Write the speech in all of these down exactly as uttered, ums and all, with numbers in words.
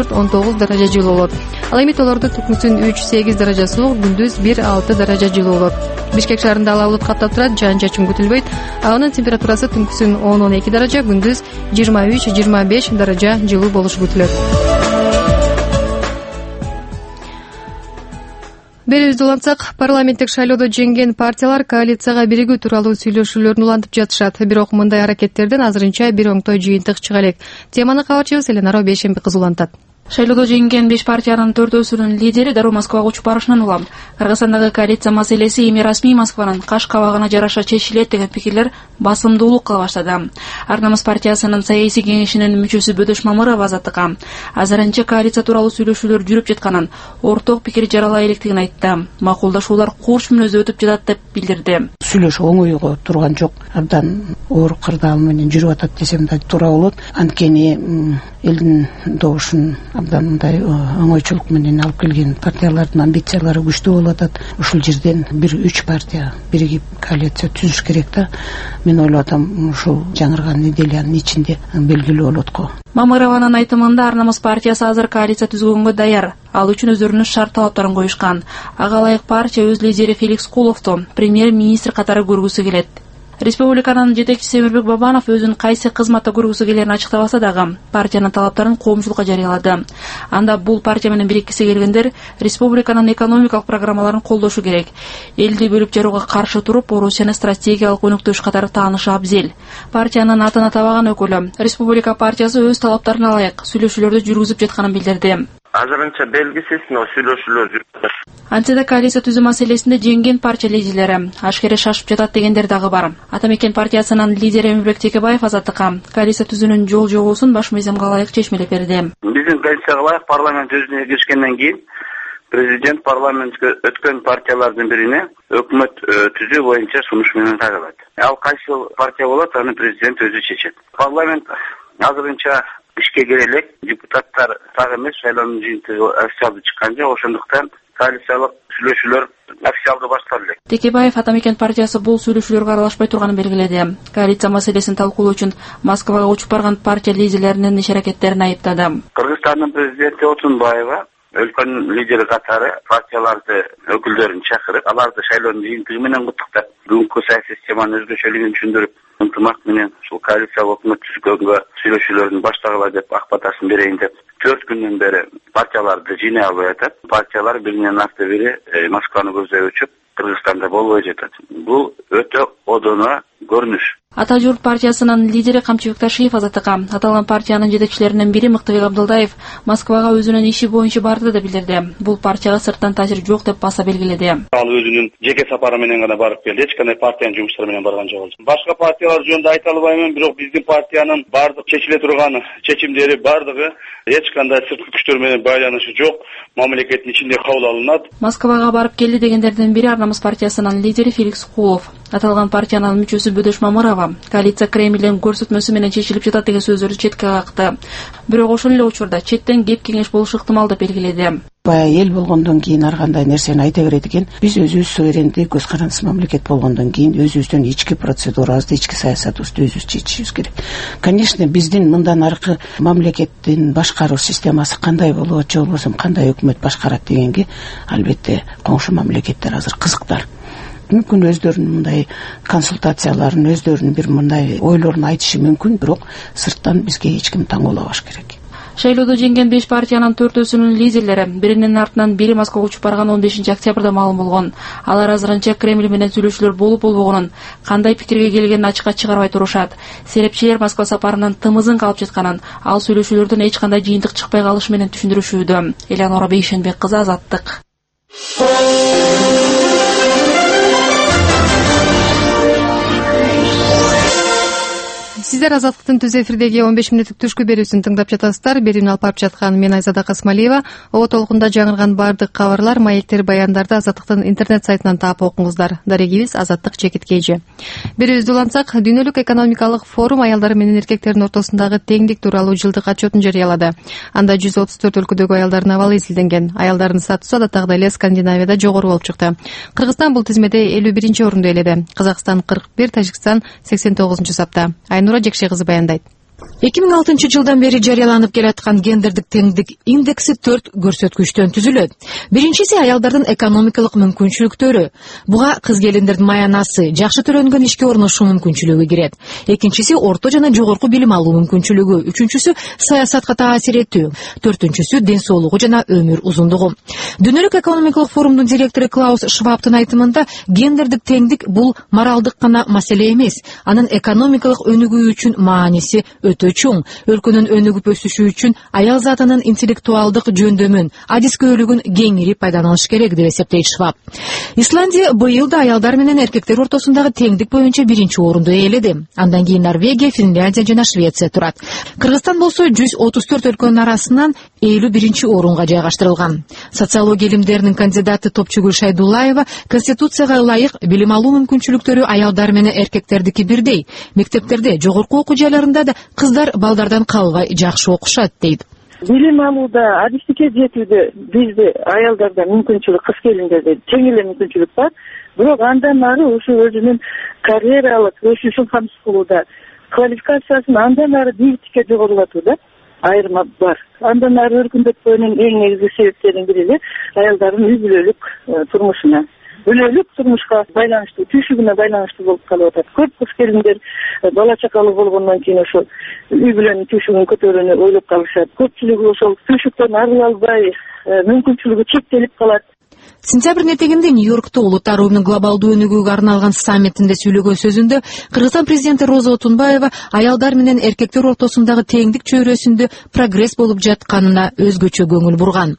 төрт он тогуз даража жылуу болот. Ал эми тоолордо түнкүсүн үч сегиз даража суук, күндүз бир алты даража жылуу болот. Бишкек шаарында ала булут каптап турат, жаан чачын күтүлбөйт. Абанын температурасы түнкүсүн он он эки даража, күндүз жыйырма үч жыйырма беш даража жылуу болушу күтүлөт. Берүүбүздү улантсак, парламенттик шайлоодо жеңген партиялар коалицияга биригүү тууралуу сүйлөшүүлөрүн улантып жатышат. Бирок мындай аракеттерден азырынча бир оңтой жыйынтык чыга элек. Теманы кабарчыбыз Эленара Бейшемби кызы улантат. Шайлоодо жеңген беш партиянын төртөөсүнүн лидери дароо Москвага учуп барышынан улам. Кыргызстандагы коалиция маселеси эми расмий Москванын каш кабагына жараша чечилет деген пикирлер басымдуулук кыла баштады. Ар намыс партиясынын саясий кеңешинин мүчөсү Бөдөш Мамырова Азаттыкка азырынча коалиция тууралуу сүйлөшүүлөр жүрүп жатканын, орток пикир жаралай электигин айтты. Макулдашуулар курч мүнөздө өтүп жатат деп билдирди. Сүйлөшүү оңойго турган жок. Абдан оор кырдаал менен жүрүп атат десем да туура болот. Анткени элдин добушун абдан мындай оңойчулук менен алып келген партиялардын амбициялары күчтүү болуп атат. Ушул жерден бир үч партия биригип коалиция түзүш керек да. Мен ойлоп атам, ушул жаңырган неделянын ичинде белгилүү болот го. Мамырованын айтымында Ар намыс партиясы азыр коалиция түзгөнгө даяр. Ал үчүн өздөрүнүн шарт талаптарын коюшкан. Ага ылайык партия өз лидери Феликс Куловду премьер-министр катары көргүсү келет. Республиканын жетекчиси Эмирбек Бабанов өзүн кайсы кызматта көргүсү келерин ачыктабаса дагы, партиянын талаптарын коомчулукка жарыялады. Анда бул партия менен бириккиси келгендер республиканын экономикалык программаларын колдошу керек. Элди бөлүп жарууга каршы туруп, Орусияны стратегиялык өнөктөш катары таанышы абзел. Партиянын атын атабаган өкүлү Республика партиясы өз талаптарына ылайык сүйлөшүүлөрдү жүргүзүп жатканын билдирди. Азырынча белгисиз сүйлөшүүлөр жүрүп жатат. Антида коалиция түзүү маселесинде жеңген партия лидерлери ашкере шашып жатат дегендер дагы бар. Атамекен партиясынын лидери Эмирбек Текебаев Азаттыкка коалиция түзүүнүн жол жобосун баш мыйзамга ылайык чечмелеп берди. Биздин коалицияга ылайык парламент өзүнө киришкенден кийин президент парламентке өткөн партиялардын бирине өкмөт түзүү боюнча сунуш менен тагылат. Ал кайсы партия болот, аны президент өзү чечет. Парламент азырынча ишке кире элек, депутаттар так эмес, шайлоонун жыйынтыгы официалдуу чыккан жок, ошондуктан коалициялык сүйлөшүүлөр официалдуу башталды элек. Текебаев Атамекен партиясы бул сүйлөшүүлөргө аралашпай турганын белгиледи. Коалиция маселесин талкуулоо үчүн Москвага учуп барган партия лидерлеринин иш аракеттерин айыптады. Кыргызстандын президенти Отунбаева өлкөнүн лидери катары партияларды өкүлдөрүн чакырып, аларды шайлоонун жыйынтыгы менен куттуктап, бүгүнкү саясий системанын өзгөчөлүгүн түшүндүрүп, ынтымак менен ушул коалициялык өкмөт түзгөнгө сүйлөшүүлөрдүн баштагыла деп ак батасын берейин деп төрт күндөн бери партияларды жыйнай албай атат. Партиялар биринен арты бири Москваны көздөй өчүп, Кыргызстанда болбой жатат. Бул өтө одоно көрүнүш. Ата журт партиясынын лидери Камчыбек Ташиев Азаттыкка аталган партиянын жетекчилеринин бири Мыктыбек Абдылдаев Москвага өзүнүн иши боюнча барды деп билдирди. Бул партияга сырттан таасир жок деп баса белгиледи. Ал өзүнүн жеке сапары менен гана барып келди, эч кандай партиянын жумуштары менен барган жок. Башка партиялар жөнүндө айта албаймын, бирок биздин партиянын бардык чечиле турган чечимдери бардыгы эч кандай сырткы күчтөр менен байланышы жок, мамлекеттин ичинде кабыл алынат. Москвага барып келди дегендердин бири Ар намыс партиясынын лидери Феликс Кулов. Аталган партиянын мүчөсү Бөдөш Мамырова коалиция Кремлдин көрсөтмөсү менен чечилип жатат деген сөздөрдү четке какты. Бирок ошол эле учурда четтен кеп кеңеш болушу ыктымал деп белгиледи. Бая эл болгондон кийин ар кандай нерсени айта берет экен. Биз өзүбүз суверендик, көз карандысыз мамлекет болгондон кийин өзүбүздүн ички процедурабызды, ички саясатыбызды өзүбүз чечишибиз керек. Конечно, биздин мындан аркы мамлекеттин башкаруу системасы кандай болот, же болбосо кандай өкмөт башкарат дегенге албетте коңшу мамлекеттер азыр кызыктар. Мүмкүн өздөрүнүн мындай консультацияларын, өздөрүнүн бир мындай ойлорун айтышы мүмкүн, бирок сырттан бизге эч ким таң болбош керек. Шайлоодо жеңген беш партиянын төртөөсүнүн лидерлери биринин артынан бири Москвага учуп барган он бешинчи октябрда маалым болгон. Алар азырынча Кремль менен сүйлөшүүлөр болуп болбогонун, кандай пикирге келгенин ачыкка чыгарбай турушат. Серепчилер Москва сапарынын тымызын калып жатканын, ал сүйлөшүүлөрдөн эч кандай жыйынтык чыкпай калышы менен түшүндүрүшүүдө. Эленора Бейшенбек кызы, Азаттык. Сиздер Азаттыктын түз эфирдеги он беш мүнөттүк түшкү берүүсүн тыңдап жатасыздар. Берүүнү алып барып жаткан мен Айзада Касмалиева. Ого толкунда жаңырган бардык кабарлар, маектер, баяндарды Азаттыктын интернет сайтынан таап окуңуздар. Дарегибиз Азаттык чекит кейжи. Берүүбүздү улантсак, Дүйнөлүк экономикалык форум аялдар менен эркектердин ортосундагы теңдик тууралуу жылдык отчетун жарыялады. Анда жүз отуз төрт өлкөдөгү аялдардын абалы изилденген. Аялдардын статусу адаттагыдай эле Скандинавияда жогору болуп чыкты. Кыргызстан бул тизмеде элүү биринчи орунду ээледи. Казакстан кырк бир, Тажикстан сексен тогузунчу сапта. Айнура Жекше кызы баяндайт. эки миң алтынчы жылдан бери жарыяланып келаткан гендердик теңдик индекси төрт көрсөткүчтөн түзүлөт. Биринчиси аялдардын экономикалык мүмкүнчүлүктөрү. Буга кыз келиндердин маянасы, жакшы төлөнгөн ишке орношуу мүмкүнчүлүгү кирет. Экинчиси орто жана жогорку билим алуу мүмкүнчүлүгү. Үчүнчүсү саясатка таасир этүү. Төртүнчүсү ден соолугу жана өмүр узундугу. Дүйнөлүк экономикалык форумдун директору Клаус Швабтын айтымында гендердик теңдик бул моралдык гана маселе эмес, анын экономикалык өнүгүү үчүн мааниси өтө чоң. Өлкөнүн өнүгүп өсүшү үчүн аял затынын интеллектуалдык жөндөмүн, адискөйлүгүн кеңири пайдаланыш керек деп эсептейт Шваб. Исландия быйыл да аялдар менен эркектер ортосундагы теңдик боюнча биринчи орунду ээледи. Андан кийин Норвегия, Финляндия жана Швеция турат. Кыргызстан болсо жүз отуз төрт өлкөнүн арасынан элүү биринчи орунга жайгаштырылган. Социология илимдеринин кандидаты Топчугүл Шайдуллаева Конституцияга ылайык билим алуу мүмкүнчүлүктөрү аялдар менен эркектердики бирдей. Мектептерде, жогорку окуу жайларында да кыздар балдардан калбай жакшы окушат дейт. Билим алууда, адистикке жетүүдө бизде аялдарда мүмкүнчүлүк, кыз келиндерде тең эле мүмкүнчүлүк бар. Бирок андан ары ушу өзүнүн карьералык өсүшүн камсыз кылууда, квалификациясын андан ары бийликке жогорулатууда айырма бар. Андан ары өркүндөтпөөнүн эң негизги себептеринин бири эле аялдардын үй бүлөлүк турмушуна, бүлөлүк турмушка байланыштуу, түйшүгүнө байланыштуу болуп калып атат. Көп кыз келиндер бала чакалуу болгондон кийин ошо үй бүлөнүн түйшүгүн көтөрүүнү ойлоп калышат. Көпчүлүгү ошол түйшүктөн арыла албай, мүмкүнчүлүгү чектелип калат. Сентябрь этегинде Нью-Йоркто улуттар уюмунун глобалдуу өнүгүүгө арналган саммитинде сүйлөгөн сөзүндө Кыргызстан президенти Роза Отунбаева аялдар менен эркектер ортосундагы теңдик чөйрөсүндө прогресс болуп жатканына өзгөчө көңүл бурган.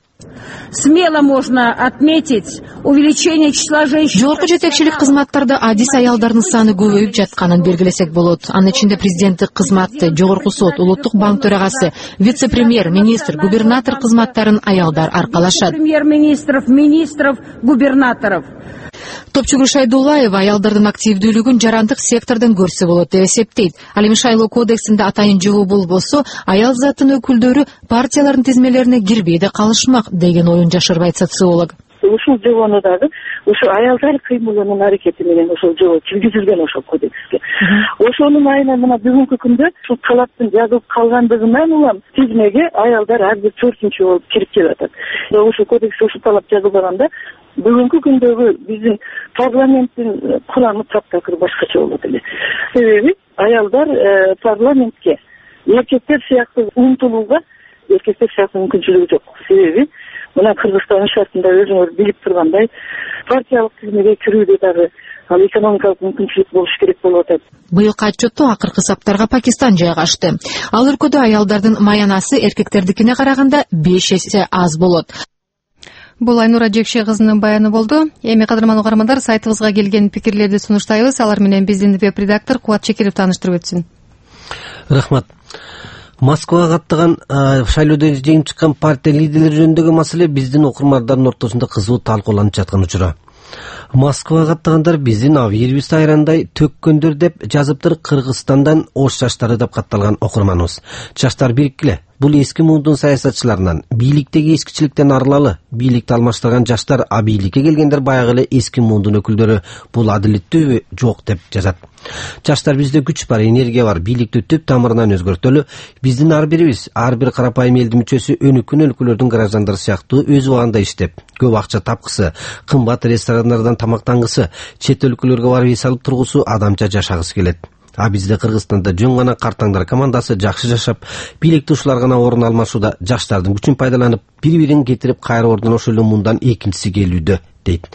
Смело можно отметить увеличение числа женщин. Жогорку жетекчилик кызматтарда адис аялдардын саны көбөйүп жатканын белгилесек болот. Анын ичинде президенттик кызматты, жогорку сот, улуттук банк төрагасы, вице-премьер, министр, губернатор кызматтарын аялдар аркалашат. Премьер-министров, министров, губернаторов. Топчугүл Шайдуллаева аялдардын активдүүлүгүн жарандык сектордон көрсө болот деп эсептейт. Ал эми шайлоо кодексинде атайын жоо болбосо, аял заттын өкүлдөрү партиялардын тизмелерине кирбей да калышмак деген оюн жашырбайт социолог. Ушул жобону дагы ушу аялдар кыймылынын аракети менен ошол жобо киргизилген ошол кодекске. Ошонун айынан мына бүгүнкү күндө ушул талаптын жазылып калгандыгынан улам тизмеге аялдар ар бир төртүнчү болуп кирип келатат. Ушул кодексте ушул талап жазылганда бүгүнкү күндөгү биздин парламенттин курамы таптакыр башкача болот эле. Себеби аялдар парламентке эркектер сыяктуу умтулууга эркектер сыяктуу мүмкүнчүлүгү жок. Себеби мына Кыргызстандын шартында өзүңөр билип тургандай партиялык тизмеге кирүүдө дагы ал экономикалык мүмкүнчүлүк болуш керек болуп атат. Быйылкы отчетто акыркы саптарга Пакистан жайгашты. Ал өлкөдө аялдардын маянасы эркектердикине караганда беш эсе аз болот. Бул Айнура Жекше кызынын баяны болду. Эми кадырман угармандар, сайтыбызга келген пикирлерди сунуштайбыз. Алар менен биздин веб-редактор Кубат Чекиров тааныштырып өтсүн. Рахмат. Москвага каттаган шайлоодо жеңип чыккан партия лидерлери жөнүндөгү маселе биздин окурмандардын ортосунда кызуу талкууланып жаткан учура. Москвага каттагандар биздин авирибиз айрандай төккөндөр деп жазыптыр Кыргызстандан ош жаштары деп катталган окурманыбыз. Жаштар бириккиле. Бул эски муундун саясатчыларынан, бийликтеги эскичиликтен арылалы, бийликти алмаштырган жаштар, а бийликке келгендер баягы эле эски муундун өкүлдөрү. Бул адилеттүүбү? Жок деп жазат. Жаштар бизде күч бар, энергия бар, бийликти түп тамырынан өзгөртөлү. Биздин ар бирибиз, ар бир карапайым элдин мүчөсү өнүккөн өлкөлөрдүн гаражандары сыяктуу өз убагында иштеп, көп акча тапкысы, кымбат ресторандардан тамактангысы, чет өлкөлөргө барып эс алып тургусу, адамча жашагысы келет. А бизде Кыргызстанда жөн гана картаңдар командасы жакшы жашап, бийликти ушулар гана орун алмашууда, жаштардын күчүн пайдаланып, бири-бирин кетирип кайра ордун ошол эле мундан экинчиси келүүдө, дейт.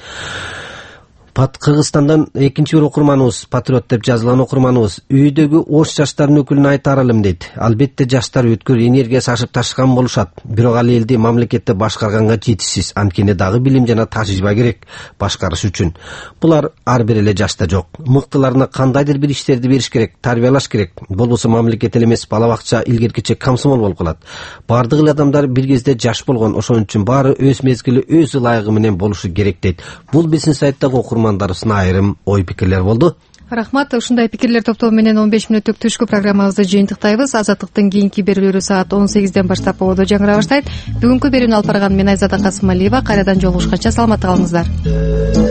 Кыргызстандан экинчи бир окурманыбыз, патриот деп жазылган окурманыбыз, үйдөгү ош жаштарынын өкүлүнө айтарылым дейт. Албетте жаштар өткөр энергиясы ашып ташкан болушат. Бирок ал элди мамлекетти башкарганга жетишсиз, анткени дагы билим жана тажрыйба керек башкарыш үчүн. Булар ар бир эле жашта жок. Мыктыларына кандайдыр бир иштерди бериш керек, тарбиялаш керек. Болбосо мамлекет эле эмес, бала бакча илгеркиче комсомол болуп калат. Бардык эле адамдар бир кезде жаш болгон, ошон үчүн баары өз мезгили, өз ылайыгы менен болушу керек дейт. Бул биздин сайттагы окурман айрым ой пикирлер болду. Рахмат. Ушундай пикирлер топтоо менен он беш мүнөттүк түшкү программабызды жыйынтыктайбыз. Азаттыктын кийинки берүүлөрү саат он сегизден баштап ободо жаңыра баштайт. Бүгүнкү берүүнү алып барган мен Айзада Касымалиева. Кайрадан жолугушканча саламатта калыңыздар.